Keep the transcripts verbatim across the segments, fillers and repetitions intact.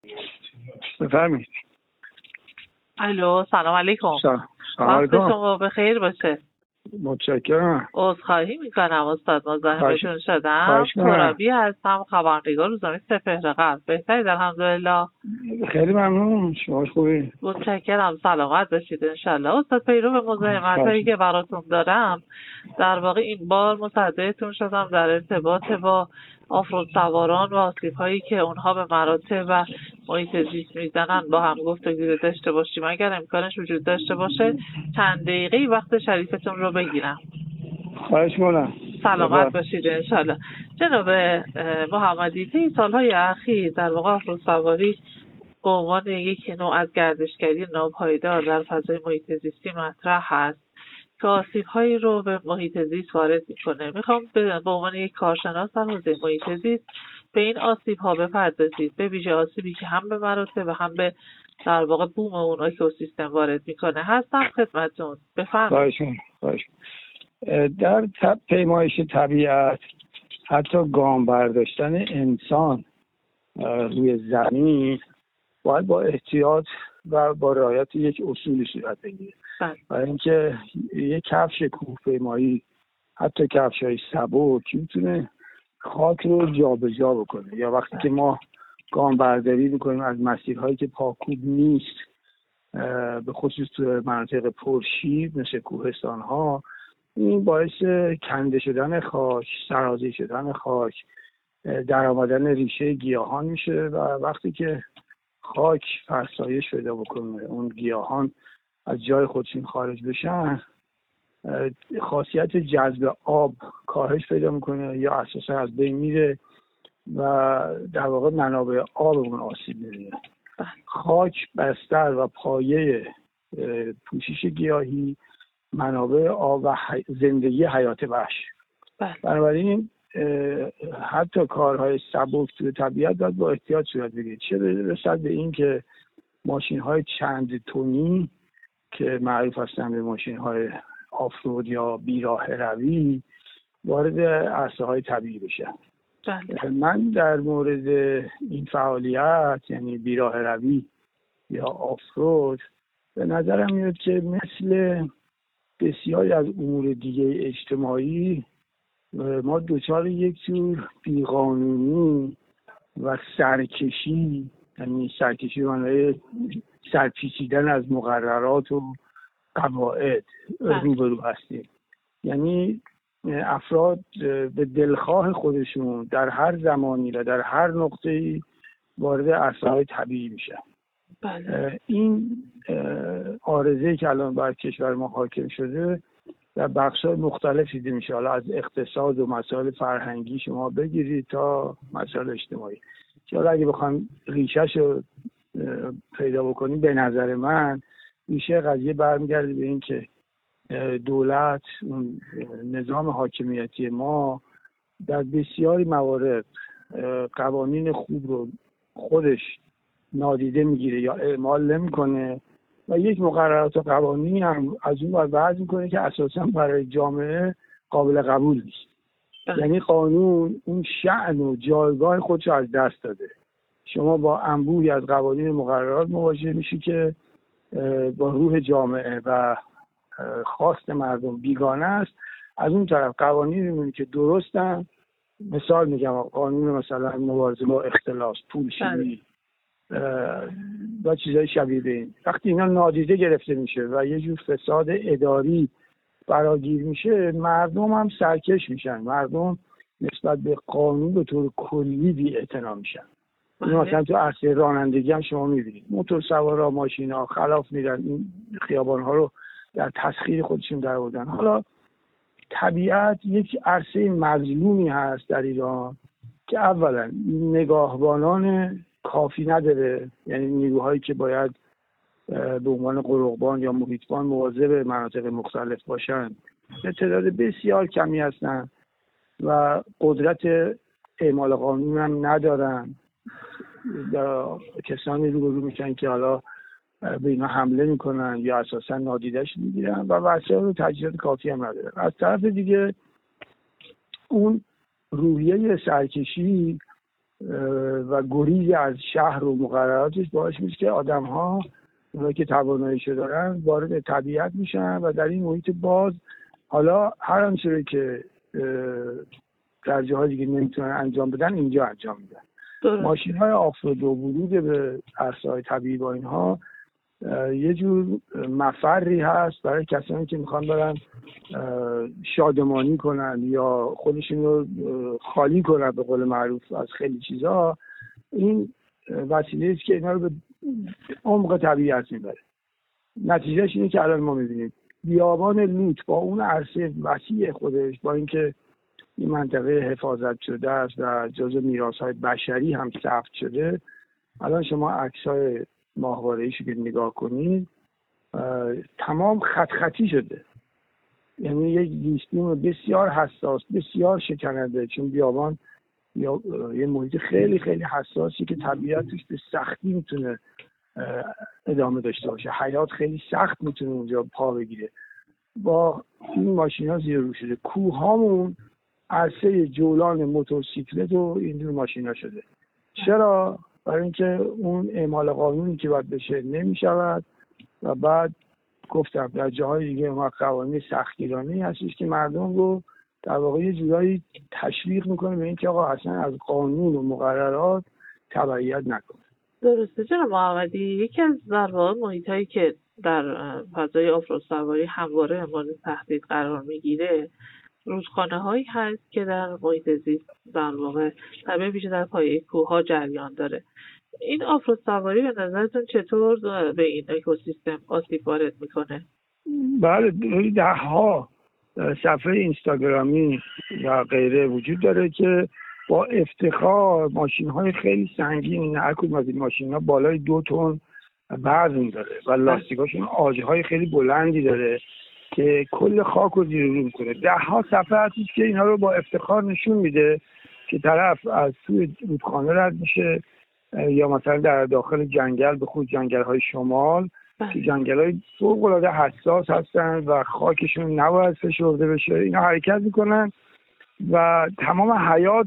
بفرمایید. الو، سلام علیکم. سلام وقت شما بخیر باشه. متشکرم. عذرخواهی میکنم استاد، مزاحمتون شدم. ترابی هستم، خبرنگار روزنامه سپهر غرب. بهترید الحمدلله. خیلی ممنون. شما خوبی؟ متشکرم، سلامت باشید انشالله. استاد پیرو به مزاحمتایی که براتون دارم، در واقع این بار مصدقتون شدم در ارتباط با آفرود سواران و آسیب‌هایی که اونها به مراتع و محیط زیست میزنن با هم گفتگو داشته باشیم. اگر امکانش وجود داشته باشه چند دقیقه وقت شریفتون رو بگیرم. خواهش می‌کنم. سلامت باشید انشالله. جناب محمدی، طی سالهای اخیر در واقع آفرود سواری به عنوان یک نوع از گردشگری ناپایدار در فضای محیط زیستی مطرح هست که آسیب‌هایی رو به محیط زیست وارد می‌کنه. می‌خوام به عنوان یک کارشناس در حوزه محیط زیست به این آسیب‌ها بپردازید، به ویژه آسیبی که هم به مراتع و هم به در واقع بوم اون اکوسیستم وارد می‌کنه. هستم خدمتتون. بفرمایید. خواهش در تب پیمایش طبیعت، حتی گام برداشتن انسان روی زمین باید با احتیاط و با رعایت یک اصولی صورت بگیره. برای اینکه یک کفش کوهپیمایی، حتی کفش‌های سبک، میتونه خاک رو جابجا بکنه. یا وقتی که ما گام برداری میکنیم از مسیرهایی که پاکوب نیست، به خصوص تو مناطق پرشیب مثل کوهستان‌ها، این باعث کنده شدن خاک، سرازی شدن خاک، در آمدن ریشه گیاهان میشه و وقتی که خاک فرسایش پیدا بکنه، اون گیاهان از جای خودشون خارج بشن، خاصیت جذب آب کاهش پیدا میکنه یا اساسا از بین میره و در واقع منابع آب اون آسیب میبینه. خاک، بستر و پایه پوشش گیاهی منابع آب و زندگی حیات وحش. بنابراین حتی کارهای سبک توی طبیعت باید با احتیاط صورت بگیره. چه برسد به این که ماشین های چند تونی که معروف هستن به ماشین های آفرود یا بیراه روی وارد عرصه های طبیعی بشن. من در مورد این فعالیت، یعنی بیراه روی یا آفرود، به نظرم میاد که مثل بسیاری از امور دیگه اجتماعی ما دوچار یک جور بیقانونی و سرکشی، یعنی سرکشی معنای سرپیچیدن از مقررات و قواعد روبرو هستیم. یعنی افراد به دلخواه خودشون در هر زمانی و در هر نقطه‌ای وارد عرصه‌های طبیعی میشن. بله. این عارضه‌ای که الان بر کشور ما حاکم شده در بخش‌های مختلف دیده میشه، حالا از اقتصاد و مسائل فرهنگی شما بگیرید تا مسائل اجتماعی. که حالا اگه بخوام ریشه‌ش رو پیدا بکنیم، به نظر من ریشه قضیه برمیگرده به این که دولت، اون نظام حاکمیتی ما در بسیاری موارد قوانین خوب رو خودش نادیده میگیره یا اعمال نمیکنه و یک مقررات و قوانینی هم از اون وضع میکنه که اساسا برای جامعه قابل قبول نیست. یعنی قانون اون شأن و جایگاه خودش رو از دست داده. شما با انبوهی از قوانین مقررات مواجه میشی که با روح جامعه و خواست مردم بیگانه است. از اون طرف قوانینی میمونه که درستن، مثال میگم قانون مثلا مبارزه با اختلاس، پولشویی و چیزای شبیه به این، وقتی اینا نادیده گرفته میشه و یه جور فساد اداری فراگیر میشه، مردم هم سرکش میشن، مردم نسبت به قانون به طور کلی بی‌اعتنا میشن. مثلا تو عرصه رانندگی هم شما میبینید موتور سوارا، ماشینا خلاف میرن، این خیابان‌ها رو در تسخیر خودشون در آوردن. حالا طبیعت یک عرصه مظلومی هست در ایران که اولا نگاهبانان کافی نداره، یعنی نیروهایی که باید به عنوان قروقبان یا محیطبان مواظب مناطق مختلف باشن به تعداد بسیار کمی هستن و قدرت اعمال قانون هم ندارن. کسانی روبرو میشن که حالا به اینا حمله میکنن یا اساسا نادیدش میگیرن و وسایل و تجهیزات کافی هم ندارن. از طرف دیگه اون روحیه سرکشی و گریز از شهر و مقرراتش باعث میشه که آدم ها اونایی که تواناییشو دارن وارد طبیعت میشن و در این محیط باز حالا هر آنچه که در جاهای دیگه نمیتونن انجام بدن اینجا انجام میدن. ماشین های آفرود و ورود به عرصه‌های طبیعی با اینها یه جور مفری هست برای کسانی که میخوان برن شادمانی کنن یا خودشون رو خالی کنن به قول معروف از خیلی چیزا. این وسیله است که اینا رو به عمق طبیعت میبره. نتیجهش اینه که الان ما میبینیم بیابان لوط با اون عرصه وسیع خودش، با اینکه این منطقه حفاظت شده است و جزو میراث‌های بشری هم ثبت شده، الان شما عکس‌های ماهواره‌ایشو که نگاه کنید تمام خط خطی شده. یعنی یک زیستبوم بسیار حساس، بسیار شکننده، چون بیابان یا یه محیط خیلی خیلی حساسی که طبیعتش به سختی میتونه ادامه داشته باشه. حیات خیلی سخت میتونه اونجا پا بگیره. با این ماشینا زیر رو شده. کوهامون عرصه جولان موتورسیکلت و اینجور ماشینا شده. چرا؟ برای اینکه اون اعمال قانونی که باید بشه نمیشود و بعد گفتم در جاهای دیگه ما قوانین سختگیرانه هستش که مردم رو در واقع یه جورایی تشویق میکنه به اینکه آقا اصلا از قانون و مقررات تبعیت نکنه. درسته جناب محمدی. یکی از در واقع محیطایی که در فضای آفرود سواری همواره مورد تهدید قرار میگیره رودخانه هایی هست که در محیط زیست در واقع طبیعی بیشتر در پایه کوه‌ها جریان داره. این آفرود سواری به نظرتون چطور به این اکوسیستم آسیب وارد میکنه؟ بله، ده ها صفحه اینستاگرامی و غیره وجود داره که با افتخار ماشین های خیلی سنگین، هر کدوم از این ماشین ها بالای دو تن وزن داره و لاستیکاشون آجهای خیلی بلندی داره که کل خاک رو زیر رو میکنه. ده ها صفحه هستش که اینا رو با افتخار نشون میده که طرف از توی رودخانه رد میشه یا مثلا در داخل جنگل، به خصوص جنگل های شمال که جنگل های فوق العاده حساس هستن و خاکشون نباید فشرده بشه، اینا حرکت میکنن و تمام حیات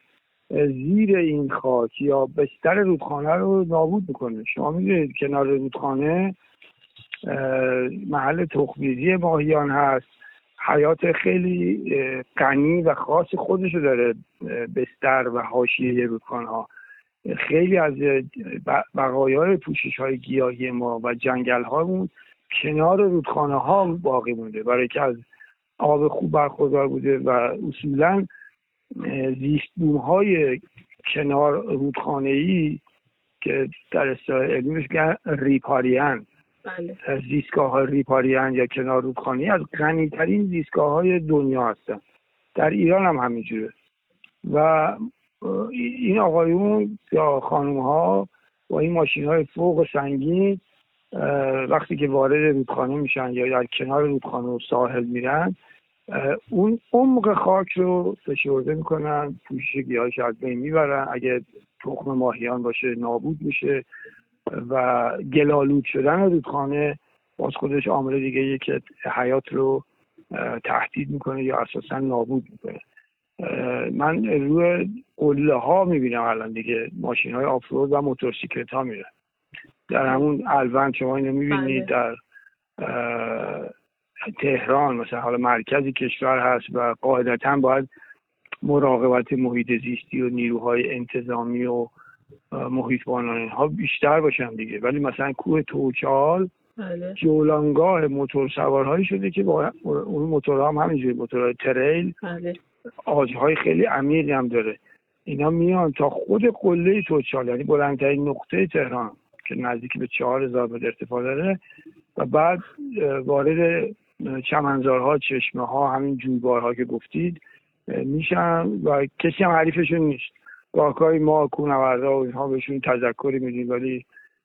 زیر این خاک یا بستر رودخانه رو نابود میکنه. شما میدونید کنار رودخانه محل تخم‌ریزی ماهیان هست، حیات خیلی غنی و خاص خودشو داره بستر و حاشیه رودخانه ها. خیلی از بقایای پوشش های گیاهی ما و جنگل هامون کنار رودخانه ها باقی مونده برای که از آب خوب برخوردار بوده و اصولا زیستبوم های کنار رودخانه ای که در اصطلاح علمیش میگن ریپارین، بله. زیستگاه های ریپارین یا کنار رودخانه از غنی ترین زیستگاه های دنیا هستن. در ایران هم همینجوره و این آقایون یا خانوم ها با این ماشین های فوق سنگین وقتی که وارد رودخانه میشن یا در کنار رودخانه و ساحل میرن اون عمق خاک رو فشرده میکنن، پوشش گیاهش از بین میبرن، اگه تخم ماهیان باشه نابود میشه و گلالود شدن رودخانه باز خودش عامل دیگه یه که حیات رو تهدید میکنه یا اساسا نابود میکنه. من روی قله ها میبینم الان دیگه ماشین های آفرود و موتورسیکلت ها میرن در همون الوند. شما اینو میبینید در تهران مثلا، حالا مرکزی کشور هست و قاعدتا باید مراقبت محیط زیستی و نیروهای انتظامی و محیط بانان ها بیشتر باشن دیگه، ولی مثلا کوه توچال بله. جولانگاه موتور سوارهایی شده که با اون موتورها هم همینجوری، موتورهای تریل بله. آجهای خیلی عمیقی هم داره. اینا میان تا خود قله توچال، یعنی بلندترین نقطه تهران که نزدیک به چهار هزار متر ارتفاع داره و بعد وارد چمنزارها، چشمه ها، همین جویبارها که گفتید میشن و کسی هم حریفشون نیست. گاهگاهی ما کوهنوردا و اینها بهشون تذکری میدیم ولی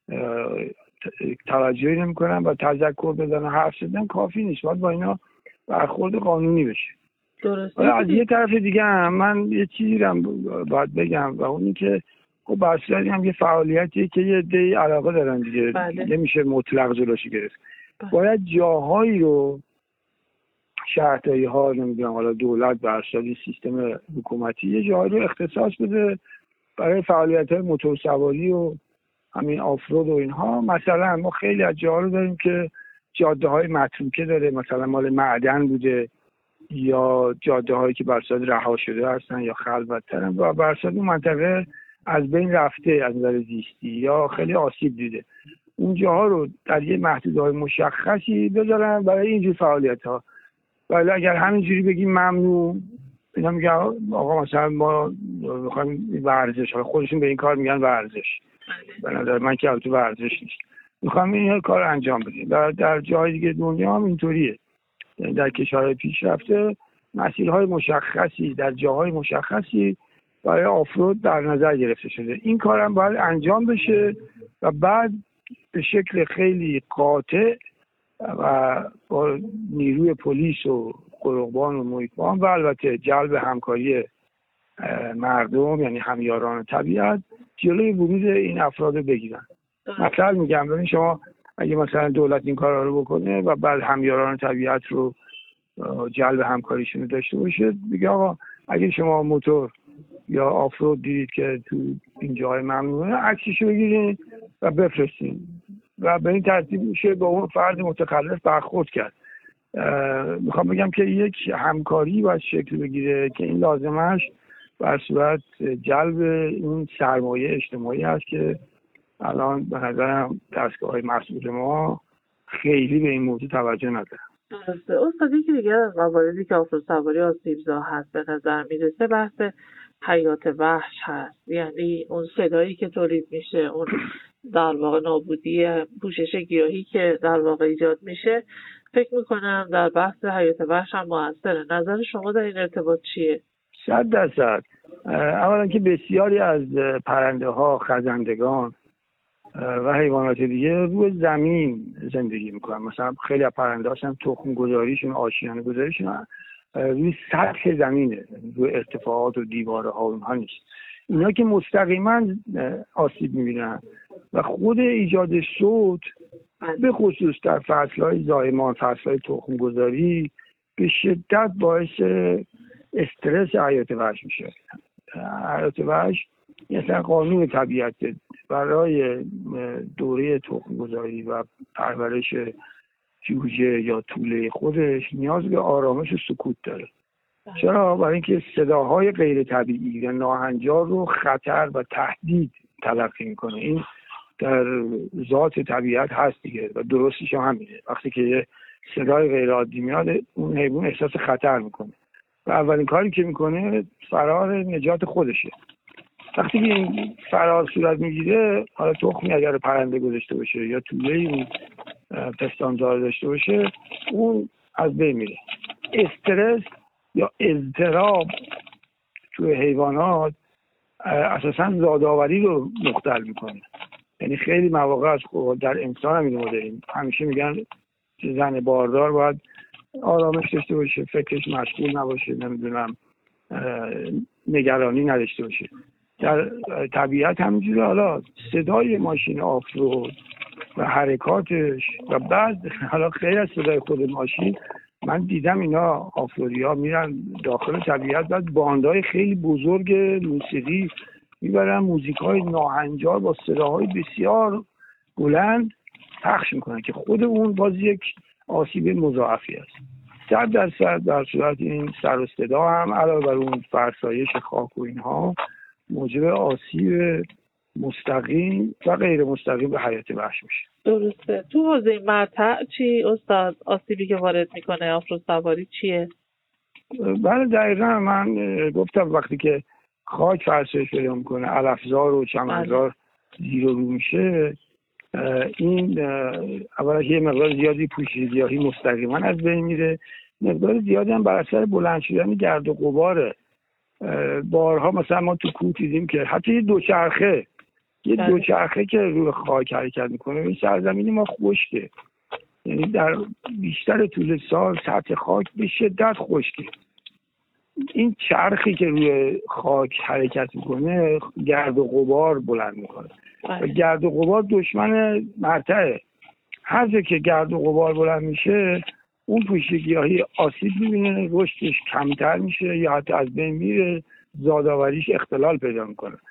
توجهی نمیکنن و تذکر بدن حرف زدن کافی نیست، باید با اینا برخورد قانونی بشه. درسته. از یه طرف دیگه هم من یه چیزی رو باید بگم و اون این که خب بحثی هم یه فعالیتیه که یه عده‌ای علاقه دارن دیگه، بله. نمیشه مطلق جلوشی گرفت. بله. باید جاهایی رو شهرداری ها، نمیدونم حالا دولت بر اساس سیستم حکومتی یه جاهایی رو اختصاص بده برای فعالیت‌های موتور سواری و همین آفرود و اینها. مثلا ما خیلی از جاها رو داریم که جاده‌های متروکه داره، مثلا مال معدن بوده یا جاده‌هایی که بر اساس رها شده هستن یا خلوت‌ترن و بر اساس اون منطقه از بین رفته از نظر زیستی یا خیلی آسیب دیده. اون جاها رو در یه محدودهای مشخصی بذارن برای اینجور فعالیت‌ها. ولی اگر همینجوری بگیم ممنوع، اینا میگن آقا مثلا ما میخوایم ورزش، حالا خودشون به این کار میگن ورزش، به نظر من که البته ورزش نیست، میخوام این کار انجام بدیم. در در جای دیگه دنیا هم اینطوریه، در کشورهای پیشرفته مسیرهای مشخصی در جاهای مشخصی برای آفرود در نظر گرفته شده. این کارم باید انجام بشه و بعد به شکل خیلی قاطع و با نیروی پلیس و قربان و محیط‌بان و البته جلب همکاری مردم یعنی همیاران طبیعت جلوی ورود این افراد رو بگیرن. مثلا میگم ببین شما اگه مثلا دولت این کارا رو بکنه و بعد همیاران طبیعت رو جلب همکاریشون رو داشته باشه، میگه آقا اگه شما موتور یا آفرود دیدید که تو این جای ممنوعه، عکسشو بگیرین و بفرستین و به این ترتیب میشه با اون فرد متخلف برخورد کرد. میخوام بگم که یک همکاری باید شکل بگیره که این لازمش بر صورت جلب این سرمایه اجتماعی هست که الان به نظرم دستگاه‌های مسئول ما خیلی به این موضوع توجه ندارن. درسته. استاد یکی دیگر از مواردی که آفرودسواری آسیبزا هست به نظر میرسه بحث حیات وحش هست، یعنی اون صدایی که تولید میشه، اون در واقع نابودی پوشش گیاهی که در واقع ایجاد میشه، فکر میکنم در بحث حیات وحش هم موثره. نظر شما در این ارتباط چیه؟ صد درصد. اولا که بسیاری از پرنده ها، خزندگان و حیوانات دیگه روی زمین زندگی میکنن. مثلا خیلی از پرنده هاشون تخم گذاریشون، آشیانه گذاریشون روی سطح زمینه، روی ارتفاعات و دیواره ها و اینها نیست. اینا که مستقیما آسیب میبینن و خود ایجاد صوت به خصوص در فصلهای زایمان، فصلهای تخم گذاری به شدت باعث استرس حیات وحش میشه. حیات وحش مثلا قانون طبیعت برای دوره تخم گذاری و پرورش جوجه یا توله خودش نیاز به آرامش و سکوت داره. چرا؟ برای اینکه صداهای غیر طبیعی و ناهنجار رو خطر و تهدید تلقی میکنه. این در ذات طبیعت هست دیگه و درستش هم همینه. وقتی که یه صدای غیر عادی میاد اون حیوان احساس خطر میکنه و اولین کاری که میکنه فرار نجات خودشه. وقتی که این فرار صورت میگیره، حالا تخمی اگر پرنده گذاشته باشه یا توله اون پستاندار داشته باشه، اون از بین میره. استرس یا اضطراب توی حیوانات اساساً زادآوری رو مختل میکنه. یعنی خیلی مواقع از در انسان هم اینو داریم، همیشه میگن زن باردار باید آرامش داشته باشه، فکرش مشغول نباشه، نمیدونم نگرانی نداشته باشه. در طبیعت همینجوره. حالا صدای ماشین آفرود و حرکاتش و بعد حالا خیلی از صدای خود ماشین، من دیدم اینا آفرودی‌ها میرن داخل طبیعت، بعد باندهای خیلی بزرگ موسیقی میبرن، موزیک‌های ناهنجار با صداهای بسیار بلند پخش میکنن که خود اون باز یک آسیب مضاعفی است. صد درصد در صورت این سر و صدا هم علاوه بر اون فرسایش خاک و اینها موجب آسیب مستقیم و غیر مستقیم به حیات وحش میشه. درسته. تو حوزه مرتع چی استاد؟ آسیبی که وارد میکنه آفرودسواری چیه؟ بله دقیقا من گفتم وقتی که خاک فرسایش پیدا میکنه، علفزار و چمنزار زیر و رو میشه، این اولا یه مقدار زیادی پوشش گیاهی مستقیما از بین میره، مقدار زیادی هم بر اثر بلند شدن گرد و غباره. بارها مثلا ما تو کوه دیدیم که حتی یه دوچرخه یه دوچرخه که روی خاک حرکت میکنه، این سرزمین ما خشکه، یعنی در بیشتر طول سال سطح خاک به شدت خشکه. این چرخی که روی خاک حرکت میکنه گرد و غبار بلند میکنه و گرد و غبار دشمن مرتعه. هر جا که گرد و غبار بلند میشه اون پوشش گیاهی آسیب میبینه، رشدش کمتر میشه یا حتی از بین میره، زادآوریش اختلال پیدا میکنه.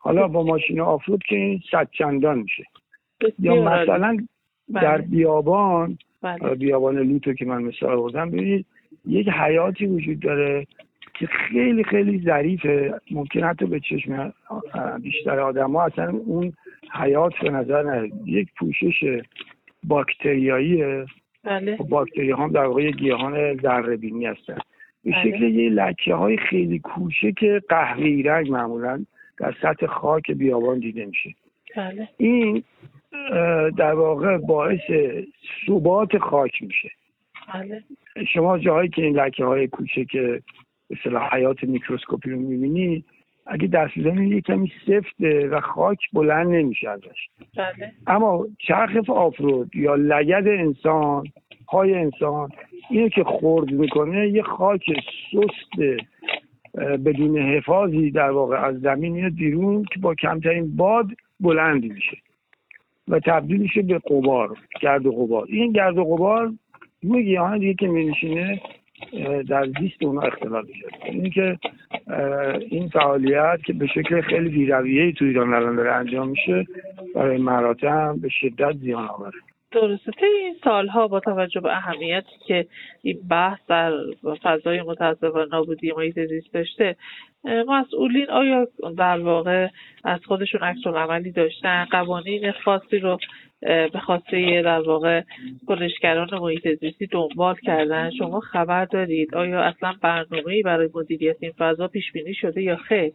حالا با ماشین آفرود که این صد چندان میشه. بسیار یا مثلا بله. در بیابان بله. بیابان لوتو که من مثال آوردم، ببینید یک حیاتی وجود داره که خیلی خیلی ظریفه، ممکن حتی به چشم بیشتر آدم ها اصلا اون حیات به نظر نرسه. یک پوشش باکتریاییه. بله. باکتری ها هم در واقع گیاهان ذره بینی هستن، به بله. شکل یه لکه های خیلی کوچک قهوه‌ای رنگ معمولا در سطح خاک بیابان دیده میشه. بله. این در واقع باعث ثبات خاک میشه. بله. شما جاهایی که این لکه های کوچک به اصطلاح حیات میکروسکوپی رو میبینی، اگه دست بزنید یه کمی سفته و خاک بلند نمیشه ازش. بله. اما چرخ آفرود یا لگد انسان، پای انسان، اینو که خرد میکنه یه خاک سست بدون حفاظی در واقع از زمین میاد بیرون که با کمترین باد بلندی میشه و تبدیل میشه به غبار، گرد و غبار. این گرد و غبار روی گیاهان دیگه که می‌نشینه در زیست اونها اختلال میشه. این که این فعالیت که به شکل خیلی بی‌رویه‌ای تو ایران الان داره انجام میشه، برای مراتع هم به شدت زیان آوره. درسته. طی این سالها با توجه به اهمیتی که این بحث در فضای متاسفانه نابودی محیط زیست داشته، مسئولین آیا در واقع از خودشون عکس‌العملی داشتن، قوانین خاصی رو به خواسته در واقع کنشگران محیط زیستی دنبال کردن؟ شما خبر دارید؟ آیا اصلا برنامه‌ای برای مدیریت این فضا پیش بینی شده یا خیر؟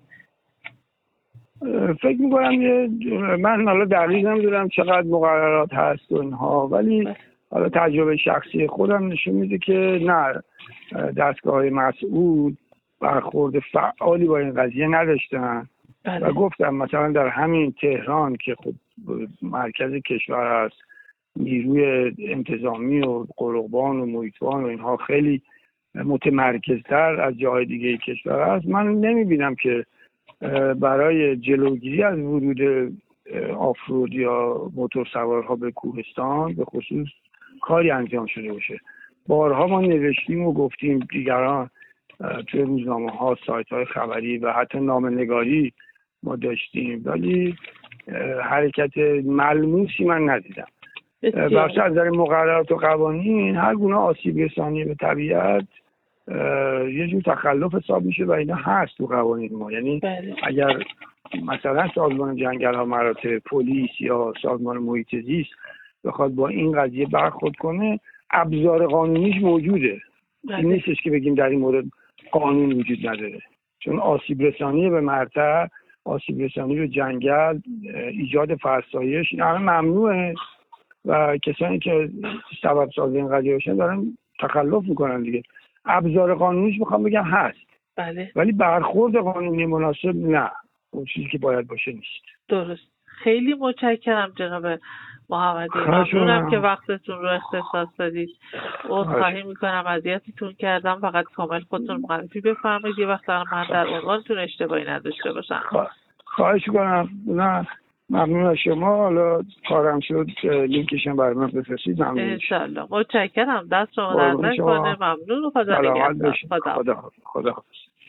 فکر میکنم یه من حالا دقیق نمیدونم چقدر مقررات هست و اینها، ولی حالا تجربه شخصی خودم نشون میده که نه، دستگاه‌های مسئول برخورد فعالی با این قضیه نداشتن. بله. و گفتم مثلا در همین تهران که خب مرکز کشور هست، نیروی انتظامی و قرقبان و محیطبان و اینها خیلی متمرکزتر از جاهای دیگه کشور هست. من نمیبینم که برای جلوگیری از ورود آفرود یا موتورسوارها به کوهستان به خصوص کاری انجام شده باشه. بارها ما نوشتیم و گفتیم، دیگران توی روزنامه ها، سایت های خبری و حتی نامه‌نگاری ما داشتیم، ولی حرکت ملموسی من ندیدم. بخش از نظر مقررات و قوانین هر گونه آسیب رسانی به طبیعت یه جور تخلف حساب میشه و اینا هست تو قوانین ما. یعنی بله. اگر مثلا سازمان جنگل ها مراتع، پلیس یا سازمان محیط زیست بخواد با این قضیه برخورد کنه، ابزار قانونیش موجوده. بله. این نیستش که بگیم در این مورد قانون وجود نداره، چون آسیب رسانی به مرتع، آسیب رسانی به جنگل، ایجاد فرسایش، این همه ممنوعه و کسانی که سبب ساز این قضیه باشن دارن تخلف میکنن دیگه. ابزار قانونیش میخوام بگم هست. بله. ولی برخورد قانونی مناسب نه، اون چیزی که باید باشه نیست. درست. خیلی متشکرم جناب محمدی، ممنونم که وقتتون رو اختصاص دادید. عذرخواهی میکنم اذیتتون کردم، فقط کامل خودتون معرفی بفرمایید یه وقت من در عنوانتون اشتباهی نداشته باشم. خواهش کنم. نه ممنون از شما. حالا کارم شد لینکشم برای من بفرستید. ممنون انشالله. متشکرم. دست شما در نکنه. ممنون و خدا نگهدار. خدا خدا.